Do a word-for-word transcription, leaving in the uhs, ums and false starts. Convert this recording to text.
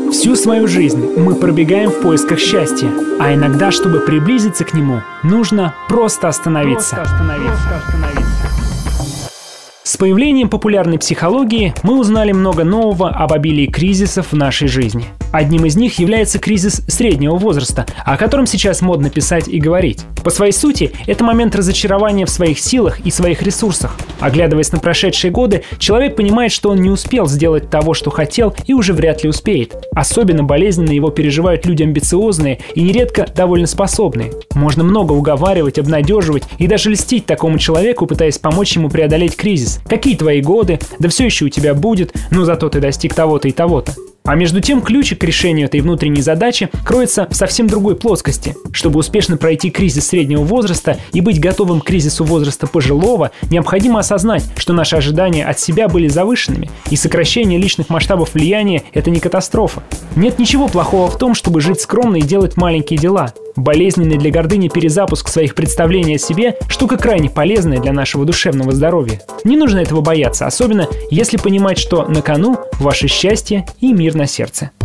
Всю свою жизнь мы пробегаем в поисках счастья, а иногда, чтобы приблизиться к нему, нужно просто остановиться. Просто остановиться. Просто остановиться. С появлением популярной психологии мы узнали много нового об обилии кризисов в нашей жизни. Одним из них является кризис среднего возраста, о котором сейчас модно писать и говорить. По своей сути, это момент разочарования в своих силах и своих ресурсах. Оглядываясь на прошедшие годы, человек понимает, что он не успел сделать того, что хотел, и уже вряд ли успеет. Особенно болезненно его переживают люди амбициозные и нередко довольно способные. Можно много уговаривать, обнадеживать и даже льстить такому человеку, пытаясь помочь ему преодолеть кризис. Какие твои годы? Да все еще у тебя будет, но зато ты достиг того-то и того-то. А между тем ключик к решению этой внутренней задачи кроется в совсем другой плоскости. Чтобы успешно пройти кризис среднего возраста и быть готовым к кризису возраста пожилого, необходимо осознать, что наши ожидания от себя были завышенными, и сокращение личных масштабов влияния – это не катастрофа. Нет ничего плохого в том, чтобы жить скромно и делать маленькие дела. Болезненный для гордыни перезапуск своих представлений о себе – штука крайне полезная для нашего душевного здоровья. Не нужно этого бояться, особенно если понимать, что на кону ваше счастье и мир на сердце.